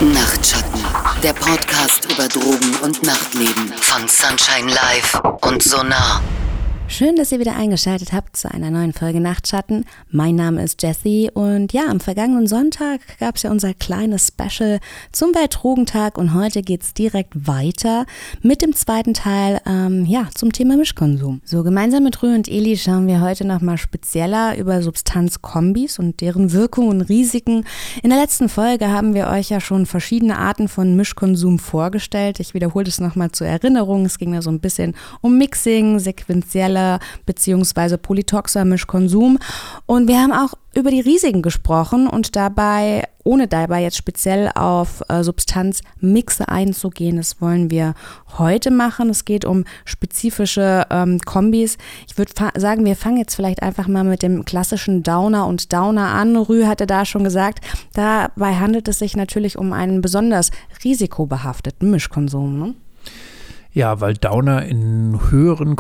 Nachtschatten, der Podcast über Drogen und Nachtleben von Sunshine Live und Sonar. Schön, dass ihr wieder eingeschaltet habt zu einer neuen Folge Nachtschatten. Mein Name ist Jessie und ja, am vergangenen Sonntag gab es ja unser kleines Special zum Weltdrogentag und heute geht's direkt weiter mit dem zweiten Teil, zum Thema Mischkonsum. So, gemeinsam mit Rö und Eli schauen wir heute nochmal spezieller über Substanzkombis und deren Wirkung und Risiken. In der letzten Folge haben wir euch ja schon verschiedene Arten von Mischkonsum vorgestellt. Ich wiederhole das nochmal zur Erinnerung. Es ging da so ein bisschen um Mixing, sequenzieller bzw. polytoxer Mischkonsum. Und wir haben auch über die Risiken gesprochen und ohne dabei jetzt speziell auf Substanzmixe einzugehen. Das wollen wir heute machen. Es geht um spezifische Kombis. Ich würde sagen, wir fangen jetzt vielleicht einfach mal mit dem klassischen Downer und Downer an. Rü hatte da schon gesagt, dabei handelt es sich natürlich um einen besonders risikobehafteten Mischkonsum, ne? Ja, weil Downer in höheren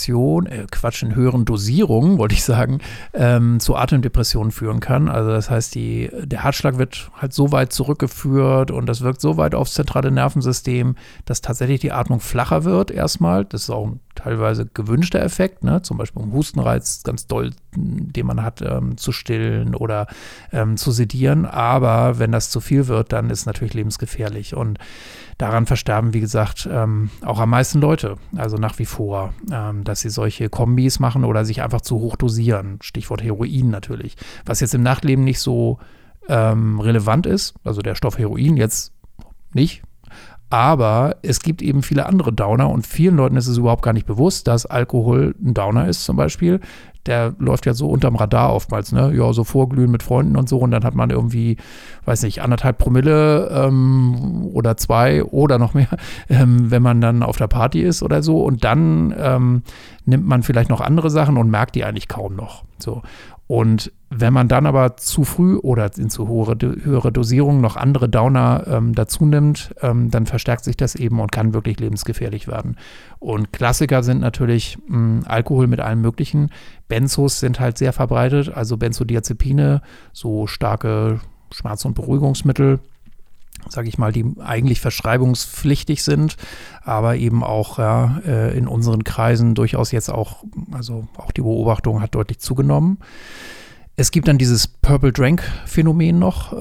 in höheren Dosierungen, wollte ich sagen, zu Atemdepressionen führen kann. Also das heißt, der Herzschlag wird halt so weit zurückgeführt und das wirkt so weit aufs zentrale Nervensystem, dass tatsächlich die Atmung flacher wird erstmal. Das ist auch ein teilweise gewünschter Effekt, ne? Zum Beispiel um Hustenreiz ganz doll, den man hat, zu stillen oder zu sedieren. Aber wenn das zu viel wird, dann ist es natürlich lebensgefährlich. Und daran versterben, wie gesagt, auch am meisten Leute, also nach wie vor, dass sie solche Kombis machen oder sich einfach zu hoch dosieren. Stichwort Heroin natürlich. Was jetzt im Nachtleben nicht so relevant ist, also der Stoff Heroin jetzt nicht. Aber es gibt eben viele andere Downer und vielen Leuten ist es überhaupt gar nicht bewusst, dass Alkohol ein Downer ist zum Beispiel. Der läuft ja so unterm Radar oftmals, ne? Ja, so vorglühen mit Freunden und so und dann hat man irgendwie, weiß nicht, 1,5 Promille oder 2 oder noch mehr, wenn man dann auf der Party ist oder so und dann nimmt man vielleicht noch andere Sachen und merkt die eigentlich kaum noch. So. Und wenn man dann aber zu früh oder in zu höhere Dosierungen noch andere Downer dazu nimmt, dann verstärkt sich das eben und kann wirklich lebensgefährlich werden. Und Klassiker sind natürlich Alkohol mit allem Möglichen. Benzos sind halt sehr verbreitet, also Benzodiazepine, so starke Schmerz- und Beruhigungsmittel, sage ich mal, die eigentlich verschreibungspflichtig sind, aber eben auch in unseren Kreisen durchaus jetzt auch, also auch die Beobachtung hat deutlich zugenommen. Es gibt dann dieses Purple Drank-Phänomen noch,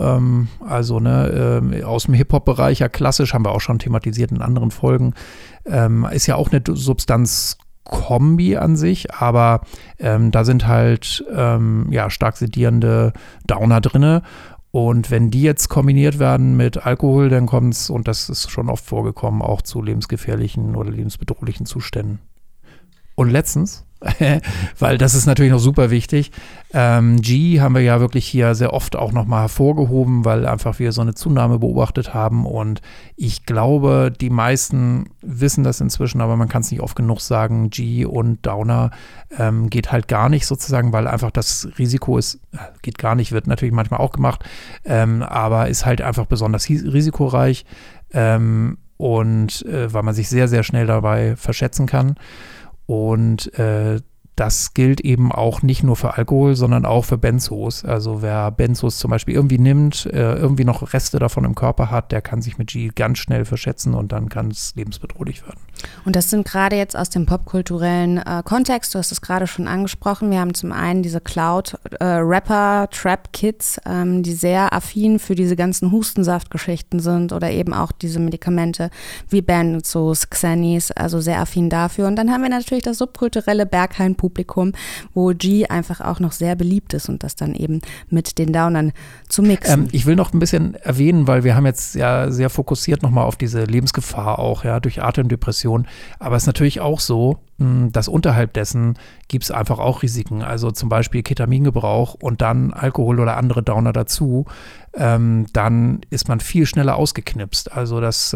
aus dem Hip-Hop-Bereich, ja klassisch, haben wir auch schon thematisiert in anderen Folgen, ist ja auch eine Substanzkombi an sich, aber da sind halt stark sedierende Downer drinne. Und wenn die jetzt kombiniert werden mit Alkohol, dann kommt es, und das ist schon oft vorgekommen, auch zu lebensgefährlichen oder lebensbedrohlichen Zuständen. Und letztens, weil das ist natürlich noch super wichtig, G haben wir ja wirklich hier sehr oft auch nochmal hervorgehoben, weil einfach wir so eine Zunahme beobachtet haben und ich glaube, die meisten wissen das inzwischen, aber man kann es nicht oft genug sagen, G und Downer geht halt gar nicht sozusagen, weil einfach das Risiko geht gar nicht, wird natürlich manchmal auch gemacht, aber ist halt einfach besonders risikoreich weil man sich sehr, sehr schnell dabei verschätzen kann. Und das gilt eben auch nicht nur für Alkohol, sondern auch für Benzos. Also wer Benzos zum Beispiel irgendwie nimmt, irgendwie noch Reste davon im Körper hat, der kann sich mit G ganz schnell verschätzen und dann kann es lebensbedrohlich werden. Und das sind gerade jetzt aus dem popkulturellen Kontext, du hast es gerade schon angesprochen, wir haben zum einen diese Cloud-Rapper, Trap-Kids, die sehr affin für diese ganzen Hustensaftgeschichten sind oder eben auch diese Medikamente wie Benzos, Xennies, also sehr affin dafür. Und dann haben wir natürlich das subkulturelle Berghain-Publikum, wo G einfach auch noch sehr beliebt ist und das dann eben mit den Downern zu mixen. Ich will noch ein bisschen erwähnen, weil wir haben jetzt ja sehr fokussiert nochmal auf diese Lebensgefahr auch, ja, durch Atemdepression. Aber es ist natürlich auch so, dass unterhalb dessen gibt es einfach auch Risiken. Also zum Beispiel Ketamingebrauch und dann Alkohol oder andere Downer dazu. Dann ist man viel schneller ausgeknipst. Also das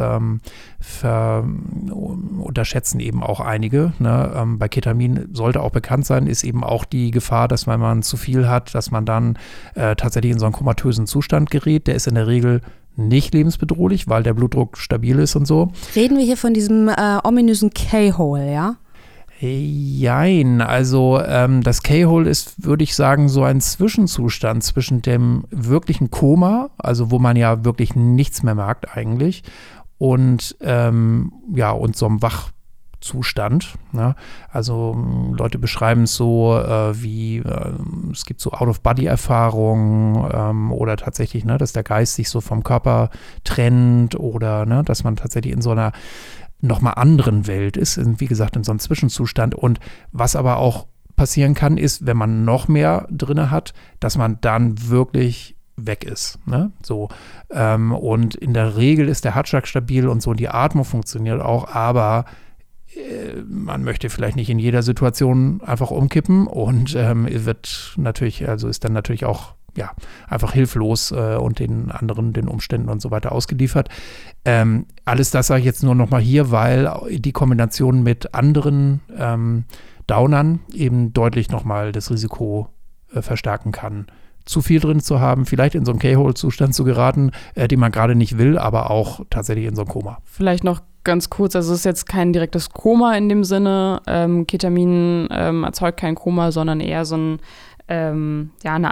unterschätzen eben auch einige. Ne? Bei Ketamin sollte auch bekannt sein, ist eben auch die Gefahr, dass wenn man zu viel hat, dass man dann tatsächlich in so einen komatösen Zustand gerät. Der ist in der Regel nicht lebensbedrohlich, weil der Blutdruck stabil ist und so. Reden wir hier von diesem ominösen K-Hole, ja? Jein, also das K-Hole ist, würde ich sagen, so ein Zwischenzustand zwischen dem wirklichen Koma, also wo man ja wirklich nichts mehr merkt eigentlich, und so einem Wachzustand. Ne? Also Leute beschreiben es so wie, es gibt so Out-of-Body-Erfahrungen oder tatsächlich, ne, dass der Geist sich so vom Körper trennt oder ne, dass man tatsächlich in so einer nochmal anderen Welt ist, wie gesagt, in so einem Zwischenzustand. Und was aber auch passieren kann, ist, wenn man noch mehr drin hat, dass man dann wirklich weg ist. Ne? So, und in der Regel ist der Herzschlag stabil und so, die Atmung funktioniert auch, aber man möchte vielleicht nicht in jeder Situation einfach umkippen und ist dann natürlich auch einfach hilflos und den Umständen und so weiter ausgeliefert. Alles das sage ich jetzt nur nochmal hier, weil die Kombination mit anderen Downern eben deutlich nochmal das Risiko verstärken kann, zu viel drin zu haben, vielleicht in so einen K-Hole-Zustand zu geraten, den man gerade nicht will, aber auch tatsächlich in so ein Koma. Vielleicht noch ganz kurz, also es ist jetzt kein direktes Koma in dem Sinne. Ketamin erzeugt kein Koma, sondern eher so ein eine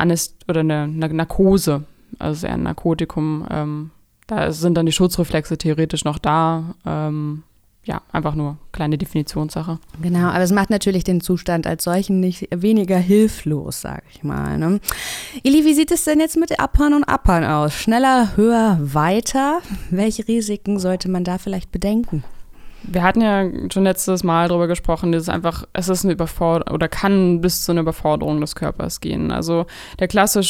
Narkose, also eher ein Narkotikum. Da sind dann die Schutzreflexe theoretisch noch da. Einfach nur kleine Definitionssache. Genau, aber es macht natürlich den Zustand als solchen nicht weniger hilflos, sag ich mal. Ne? Ili, wie sieht es denn jetzt mit Uppern und Uppern aus? Schneller, höher, weiter? Welche Risiken sollte man da vielleicht bedenken? Wir hatten ja schon letztes Mal darüber gesprochen, es ist eine Überforderung oder kann bis zu einer Überforderung des Körpers gehen. Also das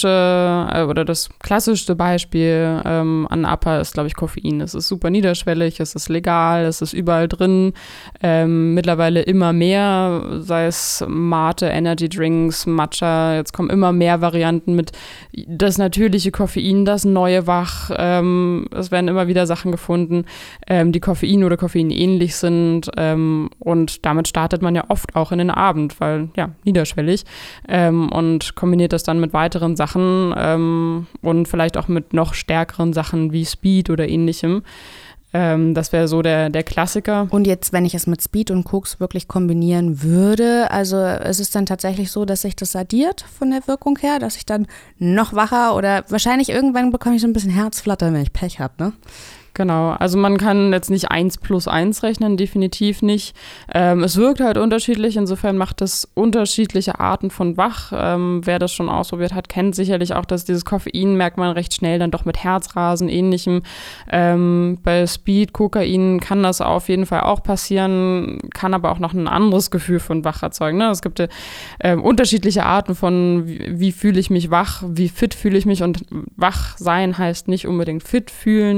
klassischste Beispiel an Upper ist, glaube ich, Koffein. Es ist super niederschwellig, es ist legal, es ist überall drin. Mittlerweile immer mehr, sei es Mate, Energy Drinks, Matcha. Jetzt kommen immer mehr Varianten mit das natürliche Koffein, das neue Wach. Es werden immer wieder Sachen gefunden, die Koffein oder Koffein ähnlich sind und damit startet man ja oft auch in den Abend, weil niederschwellig und kombiniert das dann mit weiteren Sachen und vielleicht auch mit noch stärkeren Sachen wie Speed oder ähnlichem. Das wäre so der Klassiker. Und jetzt, wenn ich es mit Speed und Koks wirklich kombinieren würde, also ist es dann tatsächlich so, dass sich das addiert von der Wirkung her, dass ich dann noch wacher oder wahrscheinlich irgendwann bekomme ich so ein bisschen Herzflattern, wenn ich Pech habe, ne? Genau, also man kann jetzt nicht 1 plus 1 rechnen, definitiv nicht. Es wirkt halt unterschiedlich, insofern macht es unterschiedliche Arten von Wach. Wer das schon ausprobiert hat, kennt sicherlich auch, dass dieses Koffein merkt man recht schnell dann doch mit Herzrasen, ähnlichem. Bei Speed, Kokain kann das auf jeden Fall auch passieren, kann aber auch noch ein anderes Gefühl von Wach erzeugen. Ne? Es gibt unterschiedliche Arten von, wie fühle ich mich wach, wie fit fühle ich mich, und wach sein heißt nicht unbedingt fit fühlen.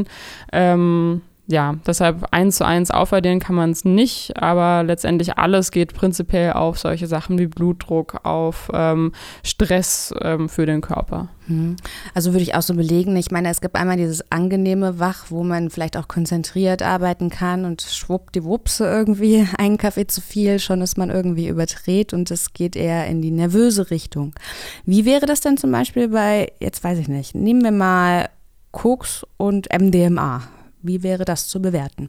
Deshalb 1:1 aufaddieren kann man es nicht, aber letztendlich alles geht prinzipiell auf solche Sachen wie Blutdruck, auf Stress für den Körper. Also würde ich auch so belegen, ich meine, es gibt einmal dieses angenehme Wach, wo man vielleicht auch konzentriert arbeiten kann und schwuppdiwupps irgendwie einen Kaffee zu viel, schon ist man irgendwie überdreht und es geht eher in die nervöse Richtung. Wie wäre das denn zum Beispiel bei, jetzt weiß ich nicht, nehmen wir mal Koks und MDMA. Wie wäre das zu bewerten?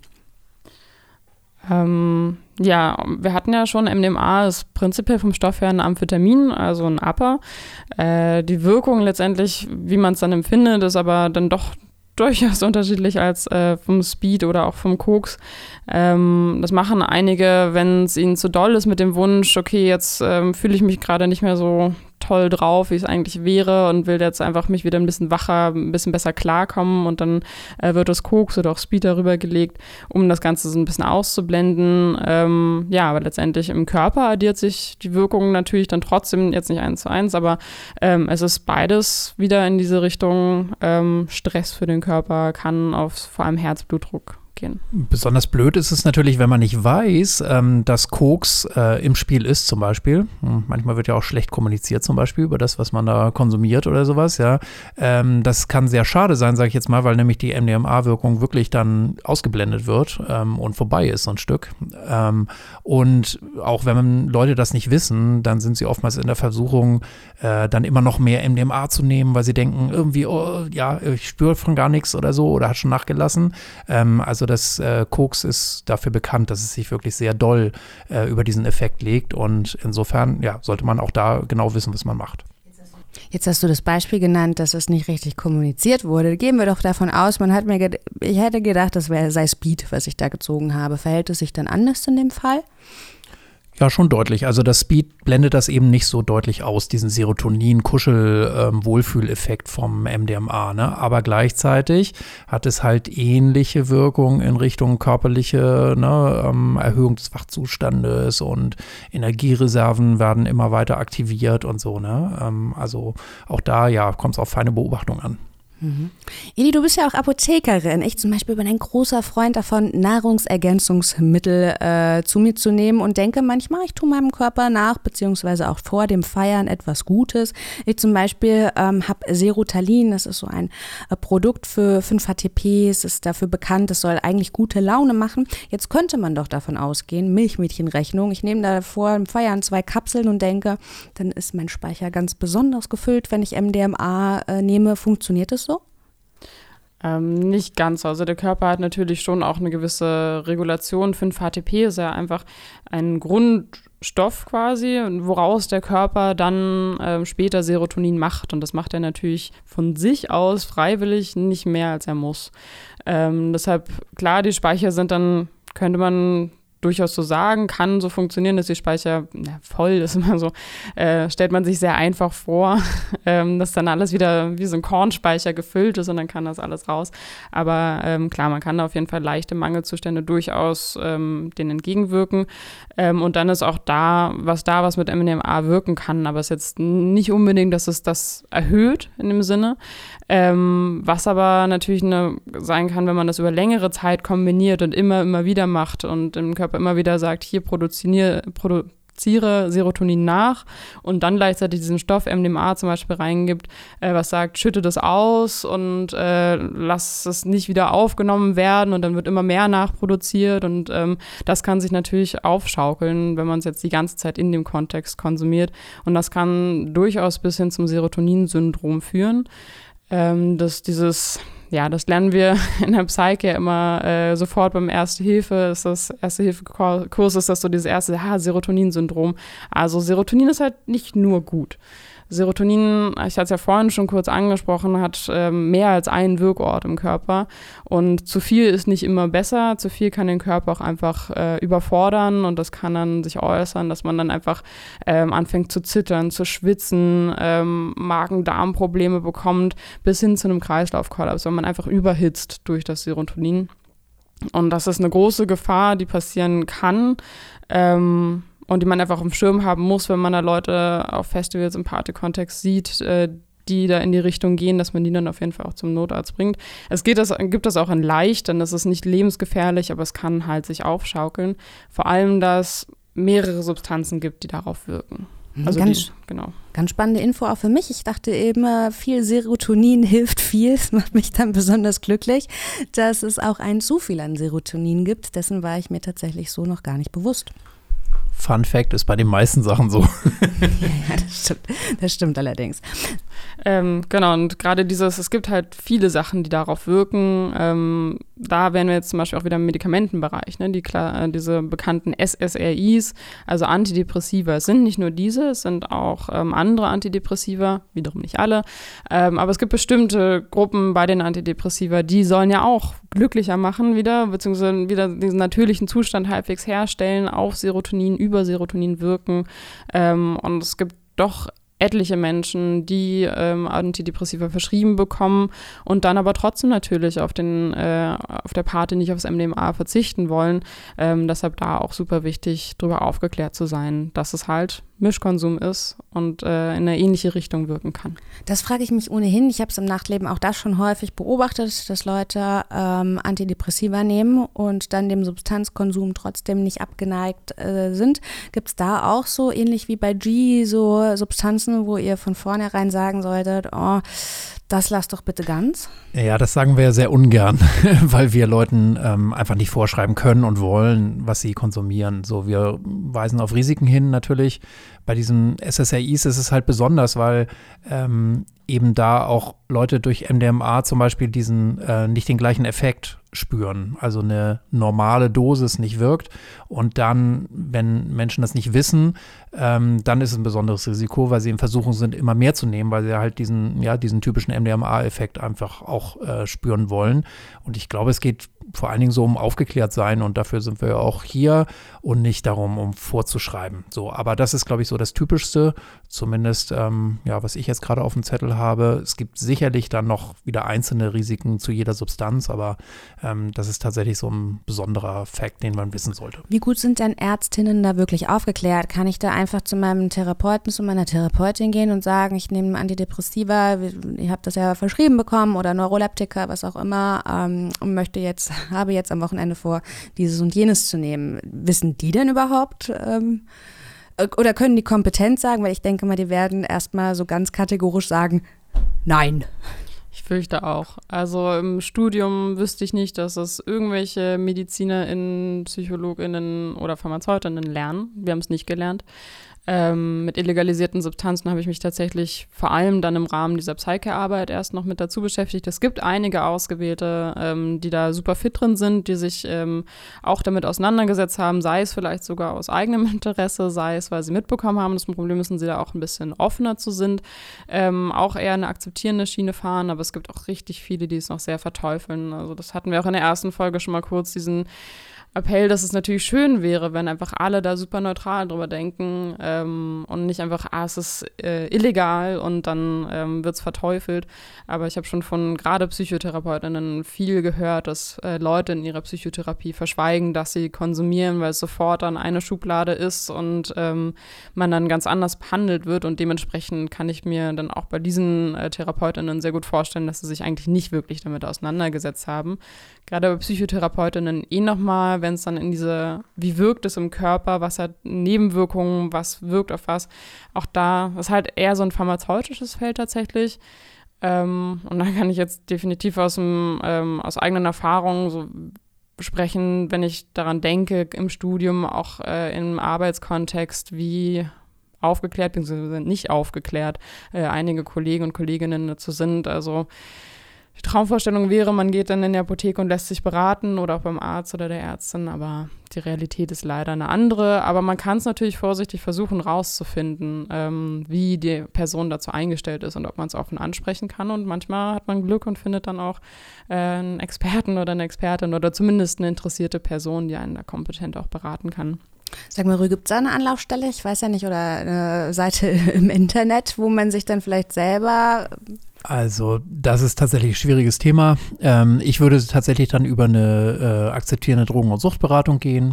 Wir hatten ja schon, MDMA ist prinzipiell vom Stoff her ein Amphetamin, also ein Upper. Die Wirkung letztendlich, wie man es dann empfindet, ist aber dann doch durchaus unterschiedlich als vom Speed oder auch vom Koks. Das machen einige, wenn es ihnen zu doll ist mit dem Wunsch, okay, jetzt fühle ich mich gerade nicht mehr so toll drauf, wie es eigentlich wäre, und will jetzt einfach mich wieder ein bisschen wacher, ein bisschen besser klarkommen, und dann wird das Koks oder auch Speed darüber gelegt, um das Ganze so ein bisschen auszublenden. Aber letztendlich im Körper addiert sich die Wirkung natürlich dann trotzdem, jetzt nicht 1:1, aber es ist beides wieder in diese Richtung. Stress für den Körper kann auf vor allem Herzblutdruck gehen. Besonders blöd ist es natürlich, wenn man nicht weiß, dass Koks im Spiel ist zum Beispiel. Manchmal wird ja auch schlecht kommuniziert zum Beispiel über das, was man da konsumiert oder sowas. Ja, das kann sehr schade sein, sage ich jetzt mal, weil nämlich die MDMA-Wirkung wirklich dann ausgeblendet wird und vorbei ist so ein Stück. Und auch wenn Leute das nicht wissen, dann sind sie oftmals in der Versuchung, dann immer noch mehr MDMA zu nehmen, weil sie denken irgendwie, ich spüre von gar nichts oder so oder hat schon nachgelassen. Also Also das Koks ist dafür bekannt, dass es sich wirklich sehr doll über diesen Effekt legt und insofern sollte man auch da genau wissen, was man macht. Jetzt hast du das Beispiel genannt, dass es nicht richtig kommuniziert wurde. Gehen wir doch davon aus, ich hätte gedacht, das sei Speed, was ich da gezogen habe. Verhält es sich dann anders in dem Fall? Ja, schon deutlich. Also das Speed blendet das eben nicht so deutlich aus, diesen Serotonin-Kuschel-Wohlfühleffekt vom MDMA. Ne? Aber gleichzeitig hat es halt ähnliche Wirkungen in Richtung körperliche Erhöhung des Wachzustandes und Energiereserven werden immer weiter aktiviert und so. Ne? Also auch da kommt es auf feine Beobachtung an. Eli, du bist ja auch Apothekerin. Ich zum Beispiel bin ein großer Freund davon, Nahrungsergänzungsmittel zu mir zu nehmen und denke manchmal, ich tue meinem Körper nach, beziehungsweise auch vor dem Feiern etwas Gutes. Ich zum Beispiel habe Serotalin, das ist so ein Produkt für 5-HTP, es ist dafür bekannt, es soll eigentlich gute Laune machen. Jetzt könnte man doch davon ausgehen, Milchmädchenrechnung, ich nehme da vor dem Feiern 2 Kapseln und denke, dann ist mein Speicher ganz besonders gefüllt, wenn ich MDMA nehme. Funktioniert es so? Nicht ganz. Also der Körper hat natürlich schon auch eine gewisse Regulation. 5-HTP ist ja einfach ein Grundstoff quasi, woraus der Körper dann später Serotonin macht. Und das macht er natürlich von sich aus freiwillig nicht mehr, als er muss. Deshalb, klar, die Speicher sind dann, könnte man durchaus so sagen, kann so funktionieren, dass die Speicher voll ist, immer so, stellt man sich sehr einfach vor, dass dann alles wieder wie so ein Kornspeicher gefüllt ist und dann kann das alles raus. Aber klar, man kann da auf jeden Fall leichte Mangelzustände durchaus denen entgegenwirken. Und dann ist auch was mit MDMA wirken kann, aber es ist jetzt nicht unbedingt, dass es das erhöht in dem Sinne. Was aber natürlich sein kann, wenn man das über längere Zeit kombiniert und immer wieder macht und dem Körper immer wieder sagt, hier produziere Serotonin nach und dann gleichzeitig diesen Stoff MDMA zum Beispiel reingibt, was sagt, schütte das aus und lass es nicht wieder aufgenommen werden und dann wird immer mehr nachproduziert und das kann sich natürlich aufschaukeln, wenn man es jetzt die ganze Zeit in dem Kontext konsumiert und das kann durchaus bis hin zum Serotonin-Syndrom führen. Das lernen wir in der Psyche immer sofort beim Erste-Hilfe-Kurs ist das so dieses erste Serotonin-Syndrom. Also Serotonin ist halt nicht nur gut. Serotonin, ich hatte es ja vorhin schon kurz angesprochen, hat mehr als einen Wirkort im Körper und zu viel ist nicht immer besser, zu viel kann den Körper auch einfach überfordern und das kann dann sich äußern, dass man dann einfach anfängt zu zittern, zu schwitzen, Magen-Darm-Probleme bekommt, bis hin zu einem Kreislaufkollaps, wenn man einfach überhitzt durch das Serotonin. Und das ist eine große Gefahr, die passieren kann, und die man einfach auf dem Schirm haben muss, wenn man da Leute auf Festivals im Party-Kontext sieht, die da in die Richtung gehen, dass man die dann auf jeden Fall auch zum Notarzt bringt. Gibt das auch in leicht, denn das ist nicht lebensgefährlich, aber es kann halt sich aufschaukeln. Vor allem, dass es mehrere Substanzen gibt, die darauf wirken. Also ganz spannende Info auch für mich. Ich dachte eben, viel Serotonin hilft viel. Das macht mich dann besonders glücklich, dass es auch ein zu viel an Serotonin gibt. Dessen war ich mir tatsächlich so noch gar nicht bewusst. Fun Fact ist bei den meisten Sachen so. Ja, das stimmt allerdings. Genau, und gerade es gibt halt viele Sachen, die darauf wirken. Da wären wir jetzt zum Beispiel auch wieder im Medikamentenbereich, ne? Diese bekannten SSRIs, also Antidepressiva. Es sind nicht nur diese, es sind auch andere Antidepressiva, wiederum nicht alle. Aber es gibt bestimmte Gruppen bei den Antidepressiva, die sollen ja auch glücklicher machen wieder, beziehungsweise wieder diesen natürlichen Zustand halbwegs herstellen, auf Serotonin, über Serotonin wirken. Und es gibt doch etliche Menschen, die Antidepressiva verschrieben bekommen und dann aber trotzdem natürlich auf der Party nicht aufs MDMA verzichten wollen. Deshalb da auch super wichtig, darüber aufgeklärt zu sein, dass es halt Mischkonsum ist und in eine ähnliche Richtung wirken kann. Das frage ich mich ohnehin. Ich habe es im Nachtleben auch das schon häufig beobachtet, dass Leute Antidepressiva nehmen und dann dem Substanzkonsum trotzdem nicht abgeneigt sind. Gibt es da auch so, ähnlich wie bei G, so Substanzen, wo ihr von vornherein sagen solltet, oh, das lasst doch bitte ganz? Ja, das sagen wir ja sehr ungern, weil wir Leuten einfach nicht vorschreiben können und wollen, was sie konsumieren. So, wir weisen auf Risiken hin natürlich. Bei diesen SSRIs ist es halt besonders, weil eben da auch Leute durch MDMA zum Beispiel diesen nicht den gleichen Effekt spüren, also eine normale Dosis nicht wirkt. Und dann, wenn Menschen das nicht wissen, dann ist es ein besonderes Risiko, weil sie in Versuchung sind, immer mehr zu nehmen, weil sie halt diesen typischen MDMA-Effekt einfach auch spüren wollen. Und ich glaube, es geht vor allen Dingen so um aufgeklärt sein und dafür sind wir ja auch hier und nicht darum, um vorzuschreiben. So, aber das ist, glaube ich, so das Typischste, zumindest, was ich jetzt gerade auf dem Zettel habe. Es gibt sicherlich dann noch wieder einzelne Risiken zu jeder Substanz, aber das ist tatsächlich so ein besonderer Fakt, den man wissen sollte. Wie gut sind denn Ärztinnen da wirklich aufgeklärt? Kann ich da einfach zu meinem Therapeuten, zu meiner Therapeutin gehen und sagen, ich nehme Antidepressiva, ihr habt das ja verschrieben bekommen oder Neuroleptika, was auch immer, und habe jetzt am Wochenende vor, dieses und jenes zu nehmen. Wissen die denn überhaupt? Oder können die kompetent sagen? Weil ich denke mal, die werden erstmal so ganz kategorisch sagen, nein. Ich fürchte auch. Also im Studium wüsste ich nicht, dass es irgendwelche MedizinerInnen, PsychologInnen oder PharmazeutInnen lernen. Wir haben es nicht gelernt. Mit illegalisierten Substanzen habe ich mich tatsächlich vor allem dann im Rahmen dieser Psyche-Arbeit erst noch mit dazu beschäftigt. Es gibt einige Ausgewählte, die da super fit drin sind, die sich auch damit auseinandergesetzt haben, sei es vielleicht sogar aus eigenem Interesse, sei es, weil sie mitbekommen haben, das Problem ist, dass sie da auch ein bisschen offener zu sind, auch eher eine akzeptierende Schiene fahren, aber es gibt auch richtig viele, die es noch sehr verteufeln. Also das hatten wir auch in der ersten Folge schon mal kurz, diesen Appell, dass es natürlich schön wäre, wenn einfach alle da super neutral drüber denken und nicht einfach, es ist illegal und dann wird es verteufelt. Aber ich habe schon von gerade Psychotherapeutinnen viel gehört, dass Leute in ihrer Psychotherapie verschweigen, dass sie konsumieren, weil es sofort dann eine Schublade ist und man dann ganz anders behandelt wird. Und dementsprechend kann ich mir dann auch bei diesen Therapeutinnen sehr gut vorstellen, dass sie sich eigentlich nicht wirklich damit auseinandergesetzt haben. Gerade bei Psychotherapeutinnen nochmal, wenn es dann in diese, wie wirkt es im Körper, was hat Nebenwirkungen, was wirkt auf was, auch da ist halt eher so ein pharmazeutisches Feld tatsächlich. Und da kann ich jetzt definitiv aus eigenen Erfahrungen so sprechen, wenn ich daran denke, im Studium, auch im Arbeitskontext, wie aufgeklärt bzw. nicht aufgeklärt einige Kollegen und Kolleginnen dazu sind. Also die Traumvorstellung wäre, man geht dann in die Apotheke und lässt sich beraten oder auch beim Arzt oder der Ärztin, aber die Realität ist leider eine andere. Aber man kann es natürlich vorsichtig versuchen rauszufinden, wie die Person dazu eingestellt ist und ob man es offen ansprechen kann. Und manchmal hat man Glück und findet dann auch einen Experten oder eine Expertin oder zumindest eine interessierte Person, die einen da kompetent auch beraten kann. Sag mal, gibt es da eine Anlaufstelle? Ich weiß ja nicht, oder eine Seite im Internet, wo man sich dann vielleicht selber... Also das ist tatsächlich ein schwieriges Thema. Ich würde tatsächlich dann über eine akzeptierende Drogen- und Suchtberatung gehen,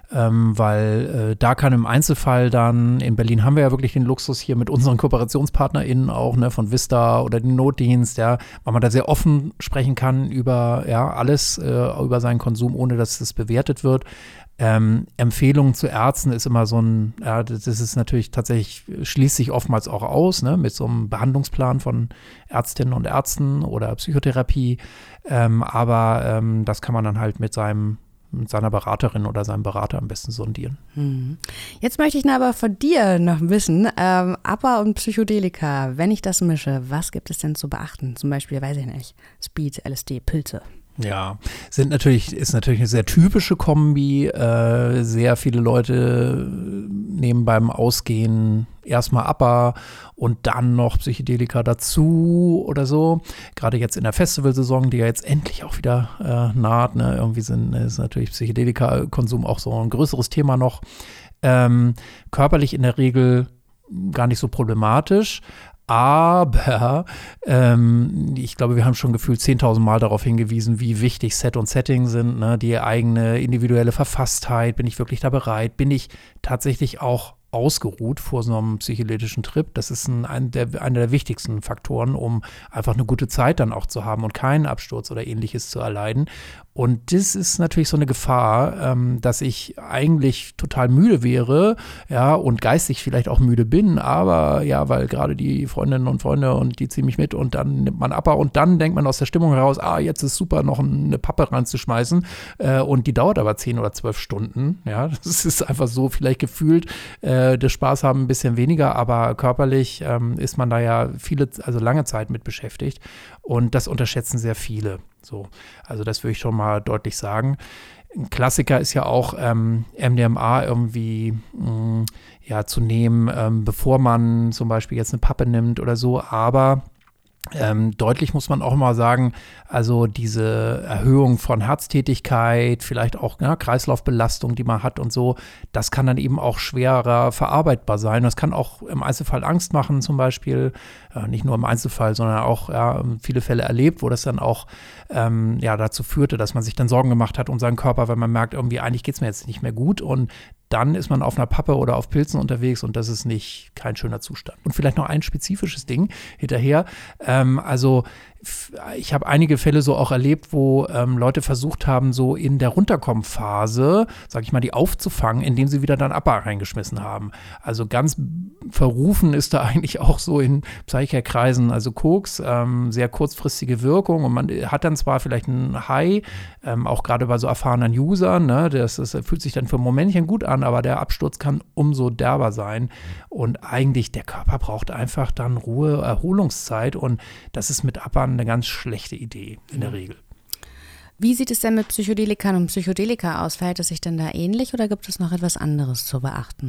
weil da kann im Einzelfall dann, in Berlin haben wir ja wirklich den Luxus hier mit unseren KooperationspartnerInnen auch, ne, von Vista oder dem Notdienst, ja, weil man da sehr offen sprechen kann über alles, über seinen Konsum, ohne dass es bewertet wird. Empfehlungen zu Ärzten ist immer so das ist natürlich tatsächlich, schließt sich oftmals auch aus, ne, mit so einem Behandlungsplan von Ärztinnen und Ärzten oder Psychotherapie, aber das kann man dann halt mit seiner Beraterin oder seinem Berater am besten sondieren. Jetzt möchte ich aber von dir noch wissen, APA und Psychedelika, wenn ich das mische, was gibt es denn zu beachten? Zum Beispiel, weiß ich nicht, Speed, LSD, Pilze. Ja, ist natürlich eine sehr typische Kombi. Sehr viele Leute nehmen beim Ausgehen erstmal APA und dann noch Psychedelika dazu oder so. Gerade jetzt in der Festivalsaison, die ja jetzt endlich auch wieder naht, ne? Irgendwie ist natürlich Psychedelika-Konsum auch so ein größeres Thema noch. Körperlich in der Regel gar nicht so problematisch. Aber ich glaube, wir haben schon gefühlt 10.000 Mal darauf hingewiesen, wie wichtig Set und Setting sind, ne? Die eigene individuelle Verfasstheit. Bin ich wirklich da bereit? Bin ich tatsächlich auch ausgeruht vor so einem psychedelischen Trip? Das ist einer der wichtigsten Faktoren, um einfach eine gute Zeit dann auch zu haben und keinen Absturz oder Ähnliches zu erleiden. Und das ist natürlich so eine Gefahr, dass ich eigentlich total müde wäre, ja, und geistig vielleicht auch müde bin, aber ja, weil gerade die Freundinnen und Freunde und die ziehen mich mit und dann nimmt man APA und dann denkt man aus der Stimmung heraus, jetzt ist super, noch eine Pappe reinzuschmeißen und die dauert aber 10 oder 12 Stunden, ja, das ist einfach so vielleicht gefühlt das Spaß haben ein bisschen weniger, aber körperlich ist man da ja lange Zeit mit beschäftigt und das unterschätzen sehr viele. So, also das würde ich schon mal deutlich sagen. Ein Klassiker ist ja auch MDMA irgendwie zu nehmen, bevor man zum Beispiel jetzt eine Pappe nimmt oder so, aber deutlich muss man auch mal sagen, also diese Erhöhung von Herztätigkeit, vielleicht auch Kreislaufbelastung, die man hat und so, das kann dann eben auch schwerer verarbeitbar sein. Das kann auch im Einzelfall Angst machen zum Beispiel, nicht nur im Einzelfall, sondern auch viele Fälle erlebt, wo das dann auch dazu führte, dass man sich dann Sorgen gemacht hat um seinen Körper, weil man merkt, irgendwie eigentlich geht es mir jetzt nicht mehr gut und dann ist man auf einer Pappe oder auf Pilzen unterwegs und das ist kein schöner Zustand. Und vielleicht noch ein spezifisches Ding hinterher. Ich habe einige Fälle so auch erlebt, wo Leute versucht haben, so in der Runterkommenphase, sag ich mal, die aufzufangen, indem sie wieder dann APA reingeschmissen haben. Also ganz verrufen ist da eigentlich auch so in Psychiaterkreisen, also Koks, sehr kurzfristige Wirkung und man hat dann zwar vielleicht einen High, auch gerade bei so erfahrenen Usern, ne, das fühlt sich dann für ein Momentchen gut an, aber der Absturz kann umso derber sein und eigentlich der Körper braucht einfach dann Ruhe, Erholungszeit und das ist mit APA eine ganz schlechte Idee in der Regel. Wie sieht es denn mit Psychedelikern und Psychedelika aus? Verhält es sich denn da ähnlich oder gibt es noch etwas anderes zu beachten?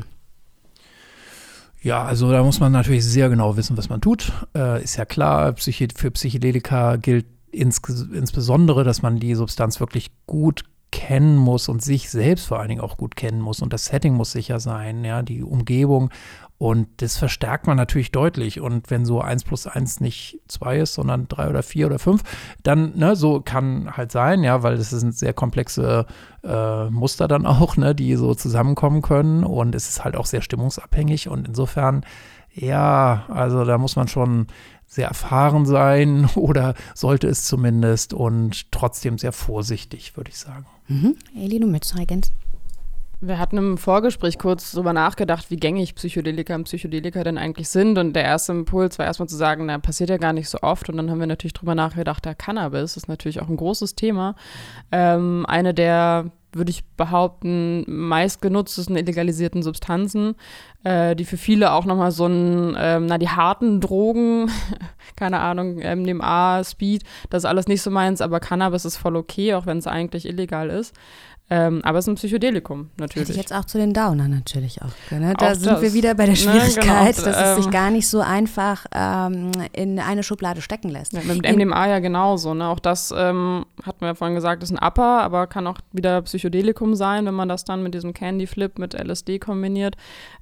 Ja, also da muss man natürlich sehr genau wissen, was man tut. Ist ja klar, für Psychedelika gilt insbesondere, dass man die Substanz wirklich gut kennen muss und sich selbst vor allen Dingen auch gut kennen muss und das Setting muss sicher sein, ja, die Umgebung und das verstärkt man natürlich deutlich und wenn so 1 + 1 nicht 2 ist, sondern 3 oder 4 oder 5, dann, so kann halt sein, ja, weil das sind sehr komplexe Muster dann auch, die so zusammenkommen können und es ist halt auch sehr stimmungsabhängig und insofern, ja, also da muss man schon sehr erfahren sein oder sollte es zumindest und trotzdem sehr vorsichtig, würde ich sagen. Eli, du möchtest noch ergänzen? Wir hatten im Vorgespräch kurz darüber nachgedacht, wie gängig Psychedelika und Psychedelika denn eigentlich sind. Und der erste Impuls war erstmal zu sagen, passiert ja gar nicht so oft. Und dann haben wir natürlich drüber nachgedacht, der Cannabis ist natürlich auch ein großes Thema. Eine der, würde ich behaupten, meistgenutztesten illegalisierten Substanzen, die für viele auch nochmal so die harten Drogen, keine Ahnung, MDMA, Speed, das ist alles nicht so meins, aber Cannabis ist voll okay, auch wenn es eigentlich illegal ist. Aber es ist ein Psychedelikum, natürlich. Hätte ich jetzt auch zu den Downern natürlich auch. Ne? Da sind wir wieder bei der Schwierigkeit, dass es sich gar nicht so einfach in eine Schublade stecken lässt. Ja, mit dem MDMA ja genauso. Ne? Auch das hatten wir ja vorhin gesagt, ist ein Upper, aber kann auch wieder Psychedelikum sein, wenn man das dann mit diesem Candy Flip mit LSD kombiniert.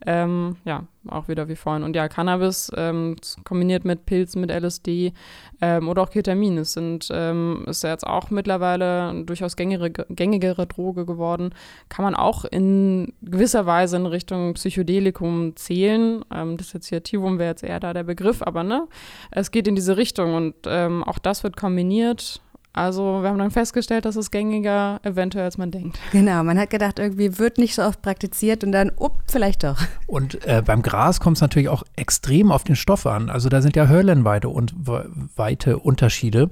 Auch wieder wie vorhin. Und ja, Cannabis kombiniert mit Pilzen, mit LSD oder auch Ketamin. Ist ja jetzt auch mittlerweile eine durchaus gängigere Droge geworden. Kann man auch in gewisser Weise in Richtung Psychedelikum zählen. Dissoziativum wäre jetzt eher da der Begriff, aber es geht in diese Richtung und auch das wird kombiniert. Also wir haben dann festgestellt, dass es gängiger eventuell als man denkt. Genau, man hat gedacht, irgendwie wird nicht so oft praktiziert und dann, vielleicht doch. Und beim Gras kommt es natürlich auch extrem auf den Stoff an. Also da sind ja höllenweite Unterschiede.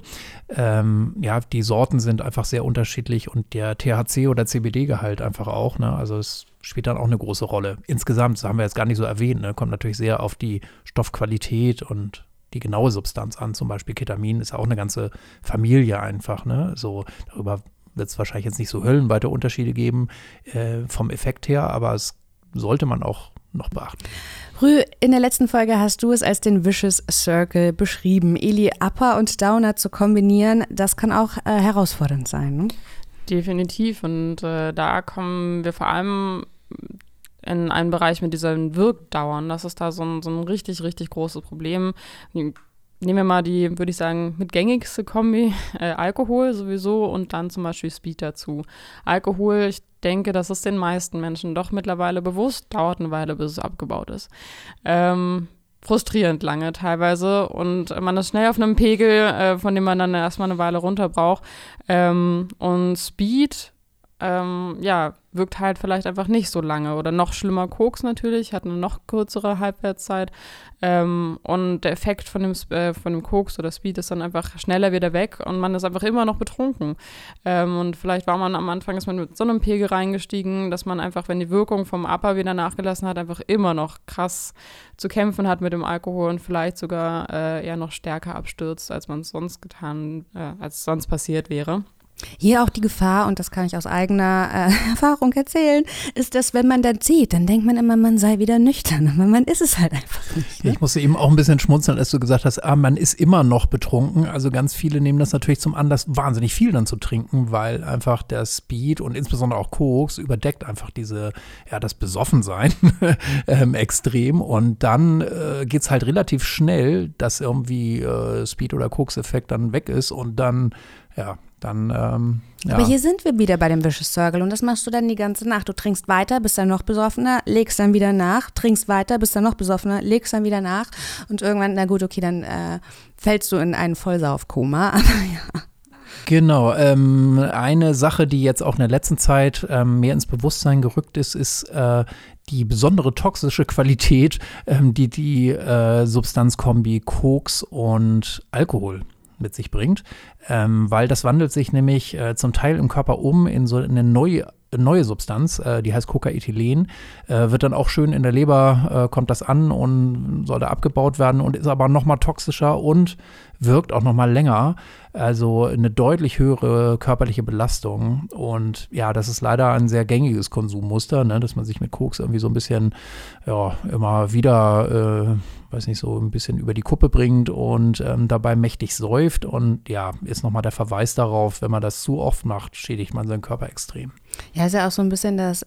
Die Sorten sind einfach sehr unterschiedlich und der THC- oder CBD-Gehalt einfach auch. Ne? Also es spielt dann auch eine große Rolle. Insgesamt, das haben wir jetzt gar nicht so erwähnt, kommt natürlich sehr auf die Stoffqualität und die genaue Substanz an, zum Beispiel Ketamin ist ja auch eine ganze Familie einfach, So, darüber wird es wahrscheinlich jetzt nicht so höllenweite Unterschiede geben vom Effekt her, aber es sollte man auch noch beachten. Rü, in der letzten Folge hast du es als den Vicious Circle beschrieben. Eli, Upper und Downer zu kombinieren, das kann auch herausfordernd sein, ne? Definitiv und da kommen wir vor allem in einen Bereich mit diesen Wirkdauern. Das ist da so ein richtig, richtig großes Problem. Nehmen wir mal die, würde ich sagen, mit gängigste Kombi, Alkohol sowieso und dann zum Beispiel Speed dazu. Alkohol, ich denke, das ist den meisten Menschen doch mittlerweile bewusst, dauert eine Weile, bis es abgebaut ist. Frustrierend lange teilweise und man ist schnell auf einem Pegel, von dem man dann erstmal eine Weile runter braucht. Und Speed wirkt halt vielleicht einfach nicht so lange. Oder noch schlimmer Koks natürlich, hat eine noch kürzere Halbwertszeit. Und der Effekt von dem Koks oder Speed ist dann einfach schneller wieder weg und man ist einfach immer noch betrunken. Und vielleicht war man am Anfang, ist man mit so einem Pegel reingestiegen, dass man einfach, wenn die Wirkung vom Upper wieder nachgelassen hat, einfach immer noch krass zu kämpfen hat mit dem Alkohol und vielleicht sogar eher noch stärker abstürzt, als man es sonst als sonst passiert wäre. Hier auch die Gefahr, und das kann ich aus eigener Erfahrung erzählen, ist, dass wenn man dann zieht, dann denkt man immer, man sei wieder nüchtern, aber man ist es halt einfach nicht. Ne? Ich musste eben auch ein bisschen schmunzeln, als du gesagt hast, man ist immer noch betrunken. Also ganz viele nehmen das natürlich zum Anlass, wahnsinnig viel dann zu trinken, weil einfach der Speed und insbesondere auch Koks überdeckt einfach das Besoffensein extrem. Und dann geht's halt relativ schnell, dass irgendwie Speed- oder Koks-Effekt dann weg ist und dann Aber hier sind wir wieder bei dem Vicious Circle und das machst du dann die ganze Nacht. Du trinkst weiter, bist dann noch besoffener, legst dann wieder nach, trinkst weiter, bist dann noch besoffener, legst dann wieder nach und irgendwann, na gut, okay, dann fällst du in einen Vollsaufkoma, aber ja. Genau, eine Sache, die jetzt auch in der letzten Zeit mehr ins Bewusstsein gerückt ist die besondere toxische Qualität, die Substanzkombi Koks und Alkohol mit sich bringt, weil das wandelt sich nämlich zum Teil im Körper um in so eine neue Substanz, die heißt Cocaethylen, wird dann auch schön in der Leber, kommt das an und soll da abgebaut werden und ist aber nochmal toxischer und wirkt auch nochmal länger, also eine deutlich höhere körperliche Belastung und ja, das ist leider ein sehr gängiges Konsummuster, ne, dass man sich mit Koks irgendwie so ein bisschen, immer wieder, so ein bisschen über die Kuppe bringt und dabei mächtig säuft und ja, ist nochmal der Verweis darauf, wenn man das zu oft macht, schädigt man seinen Körper extrem. Ja, ist ja auch so ein bisschen das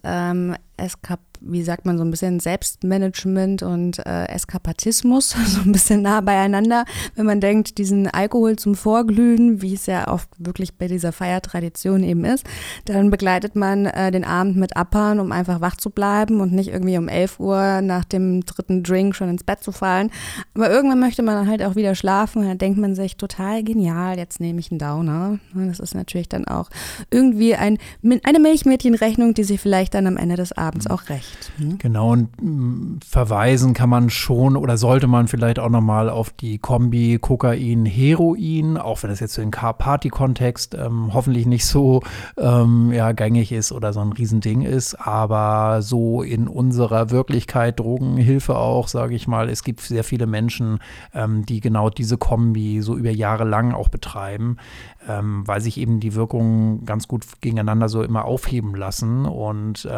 so ein bisschen Selbstmanagement und Eskapatismus, so ein bisschen nah beieinander, wenn man denkt, diesen Alkohol zum Vorglühen, wie es ja oft wirklich bei dieser Feiertradition eben ist, dann begleitet man den Abend mit Uppern, um einfach wach zu bleiben und nicht irgendwie um 11 Uhr nach dem 3. Drink schon ins Bett zu fallen. Aber irgendwann möchte man dann halt auch wieder schlafen und dann denkt man sich, total genial, jetzt nehme ich einen Downer. Das ist natürlich dann auch irgendwie eine Milchmädchenrechnung, die sich vielleicht dann am Ende des Abends auch rächt. Genau, und verweisen kann man schon oder sollte man vielleicht auch nochmal auf die Kombi Kokain-Heroin, auch wenn das jetzt im Car-Party-Kontext hoffentlich nicht so gängig ist oder so ein Riesending ist, aber so in unserer Wirklichkeit, Drogenhilfe auch, sage ich mal, es gibt sehr viele Menschen, die genau diese Kombi so über Jahre lang auch betreiben, weil sich eben die Wirkungen ganz gut gegeneinander so immer aufheben lassen und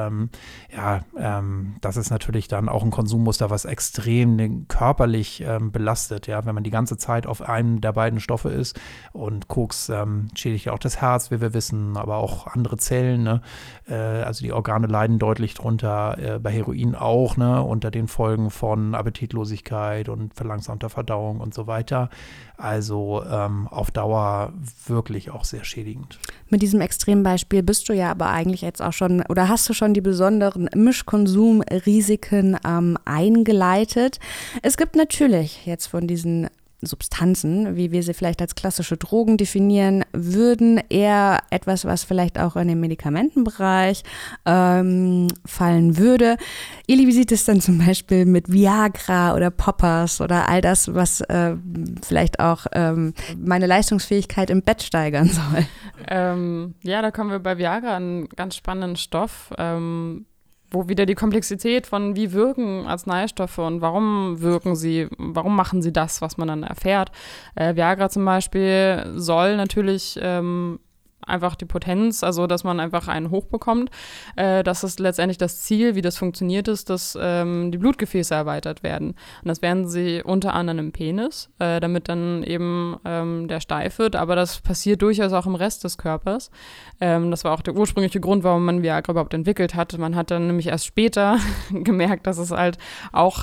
das ist natürlich dann auch ein Konsummuster, was extrem körperlich belastet, ja, wenn man die ganze Zeit auf einem der beiden Stoffe ist und Koks schädigt ja auch das Herz, wie wir wissen, aber auch andere Zellen, ne? Also die Organe leiden deutlich drunter, bei Heroin auch, ne? Unter den Folgen von Appetitlosigkeit und verlangsamter Verdauung und so weiter. Also auf Dauer wirklich auch sehr schädigend. Mit diesem Extrembeispiel bist du ja aber eigentlich jetzt auch schon, oder hast du schon die besonderen Mischkonsumrisiken eingeleitet. Es gibt natürlich jetzt von diesen Substanzen, wie wir sie vielleicht als klassische Drogen definieren würden, eher etwas, was vielleicht auch in den Medikamentenbereich fallen würde. Eli, wie sieht es dann zum Beispiel mit Viagra oder Poppers oder all das, was vielleicht auch meine Leistungsfähigkeit im Bett steigern soll? Da kommen wir bei Viagra an einen ganz spannenden Stoff, wo wieder die Komplexität von wie wirken Arzneistoffe und warum machen sie das, was man dann erfährt. Viagra zum Beispiel soll natürlich einfach die Potenz, also dass man einfach einen hochbekommt. Das ist letztendlich das Ziel, wie das funktioniert ist, dass die Blutgefäße erweitert werden. Und das werden sie unter anderem im Penis, damit dann eben der steif wird, aber das passiert durchaus auch im Rest des Körpers. Das war auch der ursprüngliche Grund, warum man Viagra überhaupt entwickelt hat. Man hat dann nämlich erst später gemerkt, dass es halt auch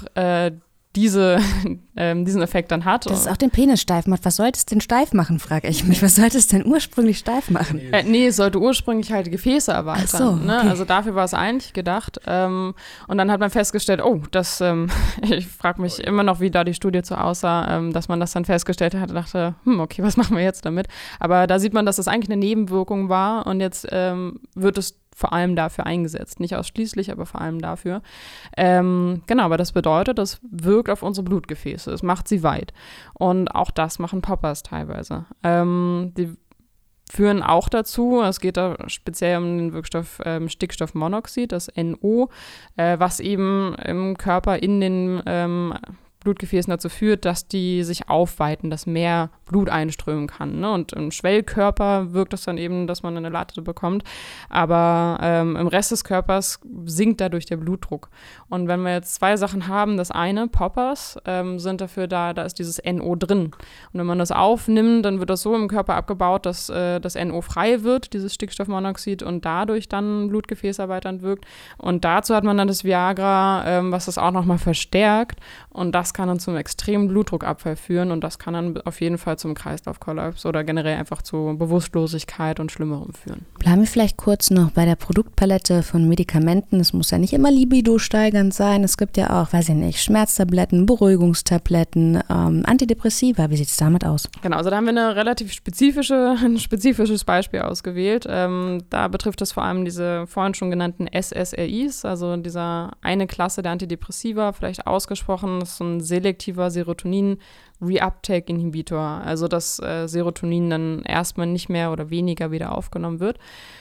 diesen Effekt dann hat. Dass es auch den Penis steif macht. Was sollte es denn steif machen, frage ich mich. Was sollte es denn ursprünglich steif machen? Es sollte ursprünglich halt die Gefäße erweitern. Ach so, okay. Ne? Also dafür war es eigentlich gedacht. Und dann hat man festgestellt, ich frage mich immer noch, wie da die Studie so aussah, dass man das dann festgestellt hat und dachte, was machen wir jetzt damit? Aber da sieht man, dass das eigentlich eine Nebenwirkung war und jetzt wird es vor allem dafür eingesetzt. Nicht ausschließlich, aber vor allem dafür. Genau, aber das bedeutet, das wirkt auf unsere Blutgefäße. Es macht sie weit. Und auch das machen Poppers teilweise. Die führen auch dazu, es geht da speziell um den Wirkstoff Stickstoffmonoxid, das NO, was eben im Körper in den Blutgefäßen dazu führt, dass die sich aufweiten, dass mehr Blut einströmen kann. Ne? Und im Schwellkörper wirkt das dann eben, dass man eine Latte bekommt. Aber im Rest des Körpers sinkt dadurch der Blutdruck. Und wenn wir jetzt zwei Sachen haben, das eine, Poppers, sind dafür da ist dieses NO drin. Und wenn man das aufnimmt, dann wird das so im Körper abgebaut, dass das NO frei wird, dieses Stickstoffmonoxid, und dadurch dann blutgefäßerweiternd wirkt. Und dazu hat man dann das Viagra, was das auch nochmal verstärkt. Und das kann dann zum extremen Blutdruckabfall führen und das kann dann auf jeden Fall zum Kreislaufkollaps oder generell einfach zu Bewusstlosigkeit und Schlimmerem führen. Bleiben wir vielleicht kurz noch bei der Produktpalette von Medikamenten. Es muss ja nicht immer libido-steigernd sein. Es gibt ja auch, weiß ich nicht, Schmerztabletten, Beruhigungstabletten, Antidepressiva. Wie sieht es damit aus? Genau, also da haben wir eine relativ spezifisches Beispiel ausgewählt. Da betrifft es vor allem diese vorhin schon genannten SSRIs, also dieser eine Klasse der Antidepressiva, vielleicht ausgesprochen, das ist so ein selektiver Serotonin-Reuptake-Inhibitor, also dass Serotonin dann erstmal nicht mehr oder weniger wieder aufgenommen wird.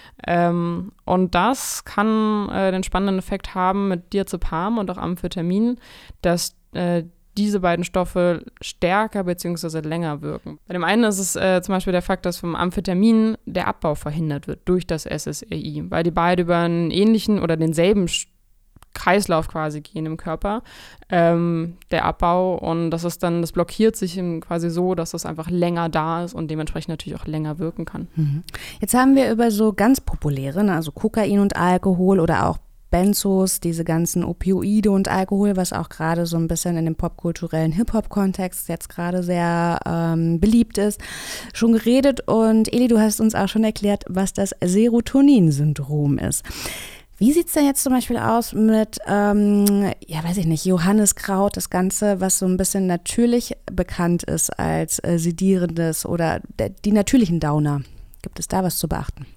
Und das kann den spannenden Effekt haben mit Diazepam und auch Amphetamin, dass diese beiden Stoffe stärker bzw. länger wirken. Bei dem einen ist es zum Beispiel der Fakt, dass vom Amphetamin der Abbau verhindert wird durch das SSRI, weil die beide über einen ähnlichen oder denselben Kreislauf quasi gehen im Körper, der Abbau, und das blockiert sich quasi so, dass das einfach länger da ist und dementsprechend natürlich auch länger wirken kann. Jetzt haben wir über so ganz populäre, also Kokain und Alkohol oder auch Benzos, diese ganzen Opioide und Alkohol, was auch gerade so ein bisschen in dem popkulturellen Hip-Hop-Kontext jetzt gerade sehr beliebt ist, schon geredet. Und Eli, du hast uns auch schon erklärt, was das Serotonin-Syndrom ist. Wie sieht es denn jetzt zum Beispiel aus mit, weiß ich nicht, Johanniskraut, das Ganze, was so ein bisschen natürlich bekannt ist als sedierendes oder die natürlichen Downer? Gibt es da was zu beachten?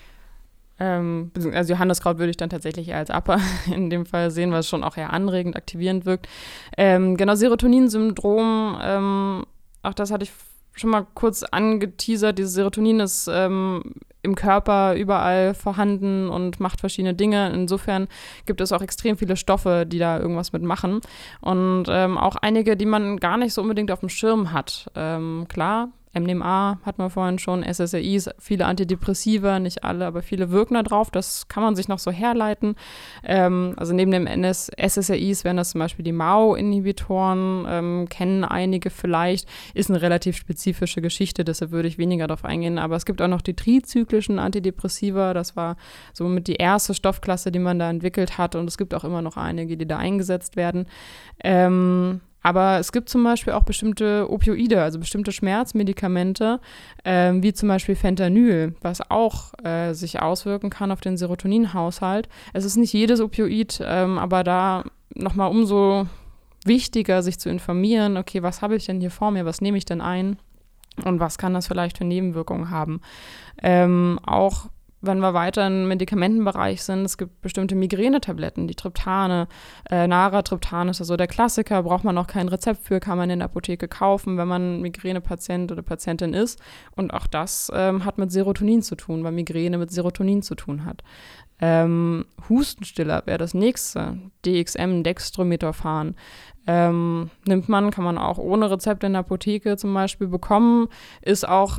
Also Johanniskraut würde ich dann tatsächlich eher als Upper in dem Fall sehen, weil es schon auch eher anregend, aktivierend wirkt. Genau, Serotonin-Syndrom, auch das hatte ich schon mal kurz angeteasert. Dieses Serotonin ist im Körper überall vorhanden und macht verschiedene Dinge. Insofern gibt es auch extrem viele Stoffe, die da irgendwas mitmachen. Und auch einige, die man gar nicht so unbedingt auf dem Schirm hat. Klar, MDMA hatten wir vorhin schon, SSRIs, viele Antidepressiva, nicht alle, aber viele wirken da drauf. Das kann man sich noch so herleiten. Also neben dem SSRIs wären das zum Beispiel die MAO-Inhibitoren, kennen einige vielleicht, ist eine relativ spezifische Geschichte, deshalb würde ich weniger darauf eingehen. Aber es gibt auch noch die trizyklischen Antidepressiva, das war somit die erste Stoffklasse, die man da entwickelt hat, und es gibt auch immer noch einige, die da eingesetzt werden. Aber es gibt zum Beispiel auch bestimmte Opioide, also bestimmte Schmerzmedikamente, wie zum Beispiel Fentanyl, was auch sich auswirken kann auf den Serotoninhaushalt. Es ist nicht jedes Opioid, aber da nochmal umso wichtiger, sich zu informieren, okay, was habe ich denn hier vor mir, was nehme ich denn ein und was kann das vielleicht für Nebenwirkungen haben. Auch wenn wir weiter im Medikamentenbereich sind, es gibt bestimmte Migränetabletten, die Triptane, Naratriptan ist also der Klassiker, braucht man auch kein Rezept für, kann man in der Apotheke kaufen, wenn man Migränepatient oder Patientin ist. Und auch das hat mit Serotonin zu tun, weil Migräne mit Serotonin zu tun hat. Hustenstiller wäre das nächste, DXM, Dextromethorphan. Nimmt man, kann man auch ohne Rezept in der Apotheke zum Beispiel bekommen, ist auch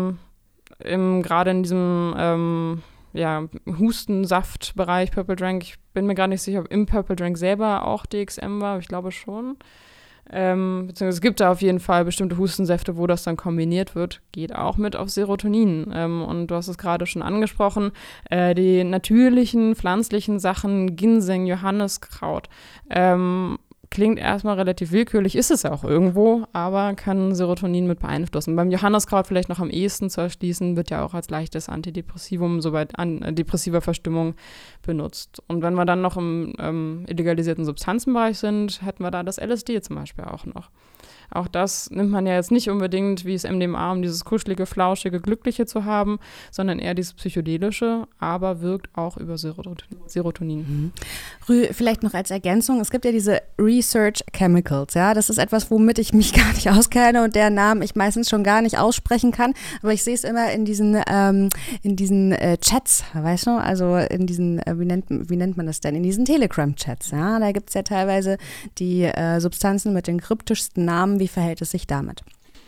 gerade in diesem Hustensaftbereich Purple Drank, ich bin mir gar nicht sicher, ob im Purple Drank selber auch DXM war, aber ich glaube schon. Beziehungsweise es gibt da auf jeden Fall bestimmte Hustensäfte, wo das dann kombiniert wird, geht auch mit auf Serotonin. Und du hast es gerade schon angesprochen, die natürlichen, pflanzlichen Sachen, Ginseng, Johanniskraut, klingt erstmal relativ willkürlich, ist es ja auch irgendwo, aber kann Serotonin mit beeinflussen. Beim Johanniskraut vielleicht noch am ehesten zu erschließen, wird ja auch als leichtes Antidepressivum, soweit depressiver Verstimmung benutzt. Und wenn wir dann noch im illegalisierten Substanzenbereich sind, hätten wir da das LSD zum Beispiel auch noch. Auch das nimmt man ja jetzt nicht unbedingt wie das MDMA, um dieses kuschelige, flauschige, glückliche zu haben, sondern eher dieses psychedelische, aber wirkt auch über Serotonin. Rü, vielleicht noch als Ergänzung, es gibt ja diese Research Chemicals, ja, das ist etwas, womit ich mich gar nicht auskenne und deren Namen ich meistens schon gar nicht aussprechen kann, aber ich sehe es immer in diesen Chats, weißt du, also in diesen, wie nennt man das denn, in diesen Telegram-Chats, ja, da gibt es ja teilweise die Substanzen mit den kryptischsten Namen. Wie verhält es sich damit?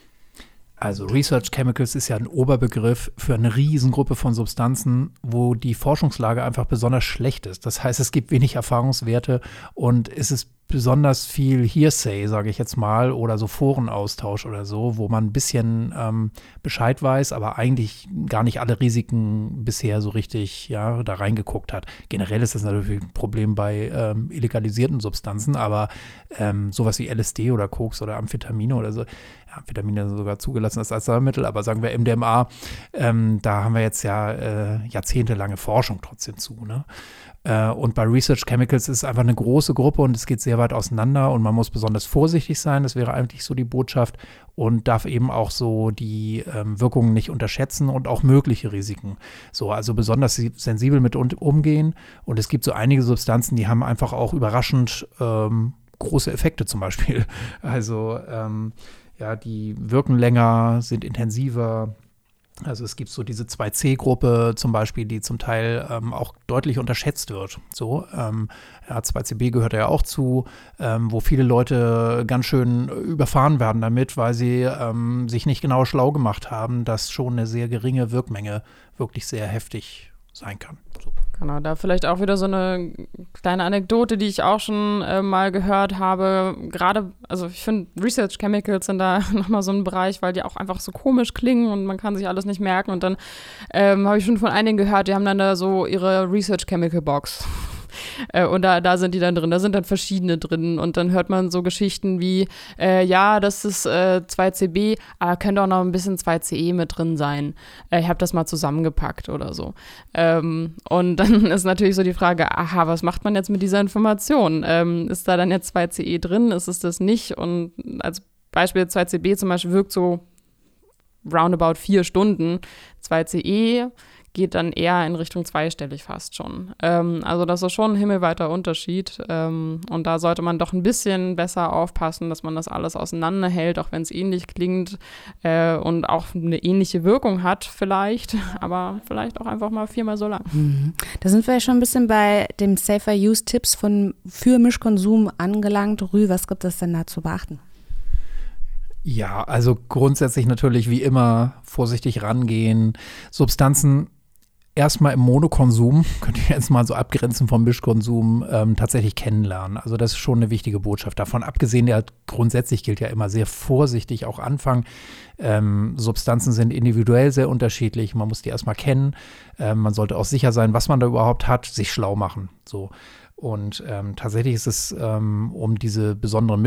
Also Research Chemicals ist ja ein Oberbegriff für eine Riesengruppe von Substanzen, wo die Forschungslage einfach besonders schlecht ist. Das heißt, es gibt wenig Erfahrungswerte und es ist besonders viel Hearsay, sage ich jetzt mal, oder so Forenaustausch oder so, wo man ein bisschen Bescheid weiß, aber eigentlich gar nicht alle Risiken bisher so richtig da reingeguckt hat. Generell ist das natürlich ein Problem bei illegalisierten Substanzen, aber sowas wie LSD oder Koks oder Amphetamine oder so, Amphetamine sind sogar zugelassen als Arzneimittel, aber sagen wir MDMA, da haben wir jetzt jahrzehntelange Forschung trotzdem zu, ne? Und bei Research Chemicals ist es einfach eine große Gruppe und es geht sehr weit auseinander und man muss besonders vorsichtig sein, das wäre eigentlich so die Botschaft, und darf eben auch so die Wirkungen nicht unterschätzen und auch mögliche Risiken. So, also besonders sensibel mit umgehen, und es gibt so einige Substanzen, die haben einfach auch überraschend große Effekte zum Beispiel. Also die wirken länger, sind intensiver. Also es gibt so diese 2C-Gruppe zum Beispiel, die zum Teil auch deutlich unterschätzt wird. So, 2CB gehört ja auch zu, wo viele Leute ganz schön überfahren werden damit, weil sie sich nicht genau schlau gemacht haben, dass schon eine sehr geringe Wirkmenge wirklich sehr heftig sein kann. So. Genau, da vielleicht auch wieder so eine kleine Anekdote, die ich auch schon mal gehört habe. Gerade, also ich finde, Research Chemicals sind da nochmal so ein Bereich, weil die auch einfach so komisch klingen und man kann sich alles nicht merken. Und dann habe ich schon von einigen gehört, die haben dann da so ihre Research Chemical Box. Und da sind die dann drin, da sind dann verschiedene drin und dann hört man so Geschichten wie, das ist 2CB, aber könnte auch noch ein bisschen 2CE mit drin sein. Ich habe das mal zusammengepackt oder so. Und dann ist natürlich so die Frage, was macht man jetzt mit dieser Information? Ist da dann jetzt 2CE drin, ist es das nicht? Und als Beispiel 2CB zum Beispiel wirkt so roundabout 4 Stunden, 2CE geht dann eher in Richtung zweistellig fast schon. Also das ist schon ein himmelweiter Unterschied. Und da sollte man doch ein bisschen besser aufpassen, dass man das alles auseinanderhält, auch wenn es ähnlich klingt und auch eine ähnliche Wirkung hat vielleicht, aber vielleicht auch einfach mal 4-mal so lang. Da sind wir ja schon ein bisschen bei dem Safer Use Tipps für Mischkonsum angelangt. Rü, was gibt es denn da zu beachten? Ja, also grundsätzlich natürlich wie immer vorsichtig rangehen. Substanzen erstmal im Monokonsum, könnt ihr jetzt mal so abgrenzen vom Mischkonsum, tatsächlich kennenlernen. Also das ist schon eine wichtige Botschaft. Davon abgesehen, grundsätzlich gilt ja immer sehr vorsichtig auch anfangen. Substanzen sind individuell sehr unterschiedlich. Man muss die erstmal kennen. Man sollte auch sicher sein, was man da überhaupt hat, sich schlau machen. So. Und tatsächlich ist es, um diese besonderen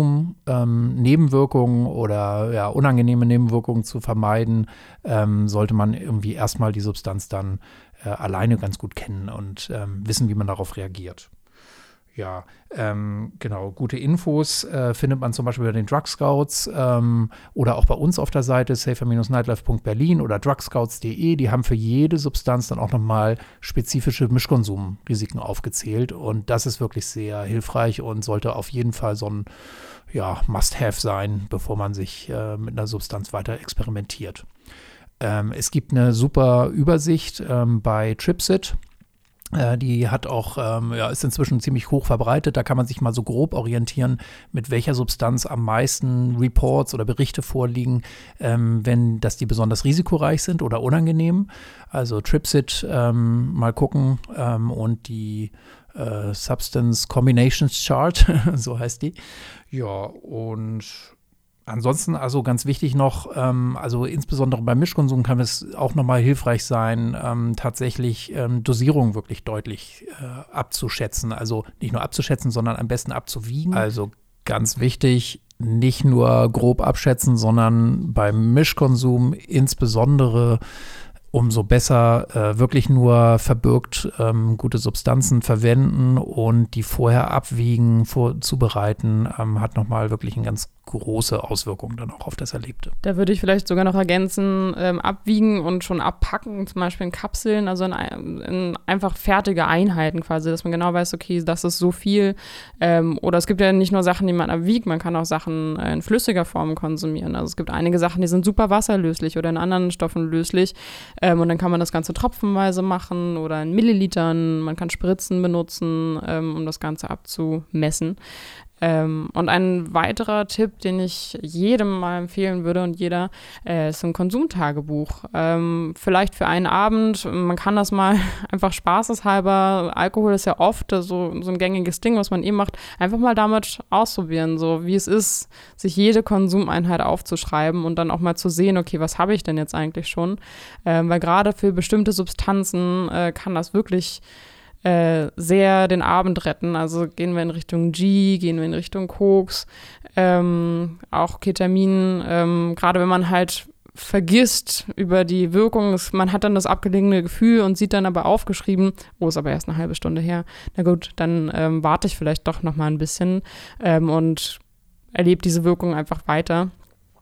Mischkonsum-Nebenwirkungen oder unangenehme Nebenwirkungen zu vermeiden, sollte man irgendwie erstmal die Substanz dann alleine ganz gut kennen und wissen, wie man darauf reagiert. Ja, genau. Gute Infos findet man zum Beispiel bei den Drug Scouts oder auch bei uns auf der Seite safer-nightlife.berlin oder drugscouts.de. Die haben für jede Substanz dann auch nochmal spezifische Mischkonsumrisiken aufgezählt. Und das ist wirklich sehr hilfreich und sollte auf jeden Fall so ein Must-Have sein, bevor man sich mit einer Substanz weiter experimentiert. Es gibt eine super Übersicht bei TripSit. Die hat auch, ist inzwischen ziemlich hoch verbreitet. Da kann man sich mal so grob orientieren, mit welcher Substanz am meisten Reports oder Berichte vorliegen, dass die besonders risikoreich sind oder unangenehm. Also TripSit mal gucken und die Substance Combinations Chart, so heißt die. Ja, und ansonsten, also ganz wichtig noch, also insbesondere beim Mischkonsum kann es auch nochmal hilfreich sein, tatsächlich Dosierung wirklich deutlich abzuschätzen. Also nicht nur abzuschätzen, sondern am besten abzuwiegen. Also ganz wichtig, nicht nur grob abschätzen, sondern beim Mischkonsum insbesondere umso besser wirklich nur verbürgt gute Substanzen verwenden und die vorher abwiegen, zubereiten, hat nochmal wirklich einen ganz große Auswirkungen dann auch auf das Erlebte. Da würde ich vielleicht sogar noch ergänzen, abwiegen und schon abpacken, zum Beispiel in Kapseln, also in einfach fertige Einheiten quasi, dass man genau weiß, okay, das ist so viel. Oder es gibt ja nicht nur Sachen, die man abwiegt, man kann auch Sachen in flüssiger Form konsumieren. Also es gibt einige Sachen, die sind super wasserlöslich oder in anderen Stoffen löslich. Und dann kann man das Ganze tropfenweise machen oder in Millilitern. Man kann Spritzen benutzen, um das Ganze abzumessen. Und ein weiterer Tipp, den ich jedem mal empfehlen würde und jeder, ist ein Konsumtagebuch. Vielleicht für einen Abend, man kann das mal einfach spaßeshalber, Alkohol ist ja oft so ein gängiges Ding, was man macht, einfach mal damit ausprobieren, so wie es ist, sich jede Konsumeinheit aufzuschreiben und dann auch mal zu sehen, okay, was habe ich denn jetzt eigentlich schon? Weil gerade für bestimmte Substanzen kann das wirklich sehr den Abend retten. Also gehen wir in Richtung G, gehen wir in Richtung Koks, auch Ketamin, gerade wenn man halt vergisst über die Wirkung, man hat dann das abgelegene Gefühl und sieht dann aber aufgeschrieben, ist aber erst eine halbe Stunde her. Na gut, dann warte ich vielleicht doch noch mal ein bisschen und erlebe diese Wirkung einfach weiter.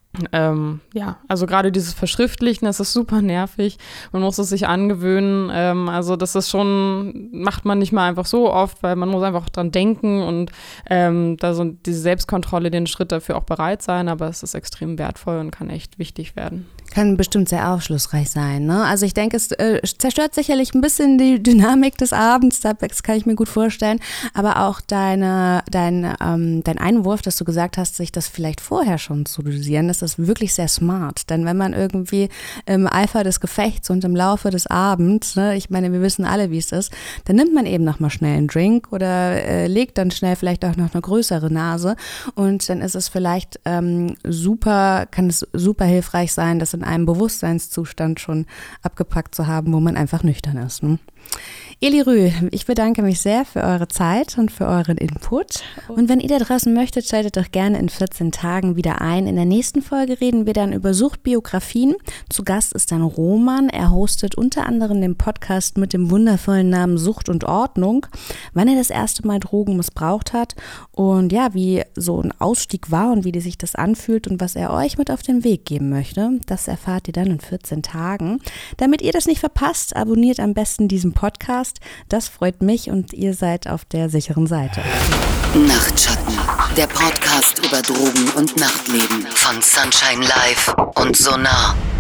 Also gerade dieses Verschriftlichen, das ist super nervig. Man muss es sich angewöhnen. Also das ist schon, macht man nicht mal einfach so oft, weil man muss einfach dran denken und da so diese Selbstkontrolle, den Schritt dafür auch bereit sein. Aber es ist extrem wertvoll und kann echt wichtig werden. Kann bestimmt sehr aufschlussreich sein, ne? Also ich denke, es zerstört sicherlich ein bisschen die Dynamik des Abends, das kann ich mir gut vorstellen. Aber auch dein Einwurf, dass du gesagt hast, sich das vielleicht vorher schon zu dosieren, das ist wirklich sehr smart. Denn wenn man irgendwie im Eifer des Gefechts und im Laufe des Abends, ne, ich meine, wir wissen alle, wie es ist, dann nimmt man eben nochmal schnell einen Drink oder legt dann schnell vielleicht auch noch eine größere Nase. Und dann ist es vielleicht kann es super hilfreich sein, das in einem Bewusstseinszustand schon abgepackt zu haben, wo man einfach nüchtern ist. Ne? Eli Rühl, ich bedanke mich sehr für eure Zeit und für euren Input. Und wenn ihr da draußen möchtet, schaltet doch gerne in 14 Tagen wieder ein. In der nächsten Folge reden wir dann über Suchtbiografien. Zu Gast ist dann Roman. Er hostet unter anderem den Podcast mit dem wundervollen Namen Sucht und Ordnung, wann er das erste Mal Drogen missbraucht hat und ja, wie so ein Ausstieg war und wie sich das anfühlt und was er euch mit auf den Weg geben möchte. Das erfahrt ihr dann in 14 Tagen. Damit ihr das nicht verpasst, abonniert am besten diesen Podcast. Das freut mich und ihr seid auf der sicheren Seite. Nachtschatten, der Podcast über Drogen und Nachtleben von Sunshine Live und Sonar.